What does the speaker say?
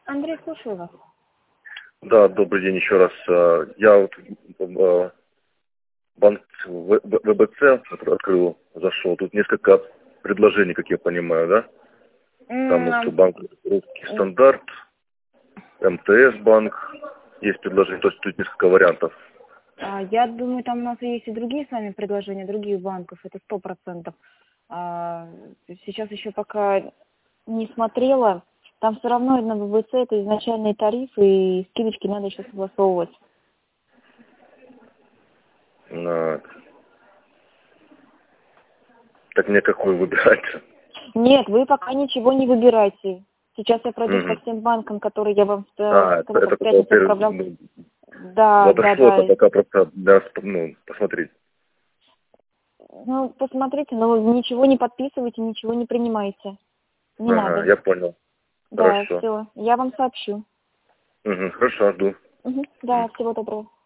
Андрей, слушаю вас. Да, добрый день еще раз. Я вот банк ВБЦ открыл, зашел. Тут несколько предложений, как я понимаю, да? Там вот банк Русский Стандарт, МТС банк. Есть предложение, то есть тут несколько вариантов. Я думаю, там у нас есть и другие с вами предложения, других банков, это 100%. Сейчас еще пока не смотрела. Там все равно на ВБЦ это изначальные тарифы, и скидочки надо еще согласовывать. Так мне какой выбирать? Нет, вы пока ничего не выбирайте. Сейчас я пройдусь по всем банкам, которые я вам в пятницу отправлял. Да. Это пока просто посмотреть. Ну, посмотрите, но ничего не подписывайте, ничего не принимайте. Не надо. Я понял. Да, Хорошо. все. Я вам сообщу. Хорошо, жду. Да, всего доброго.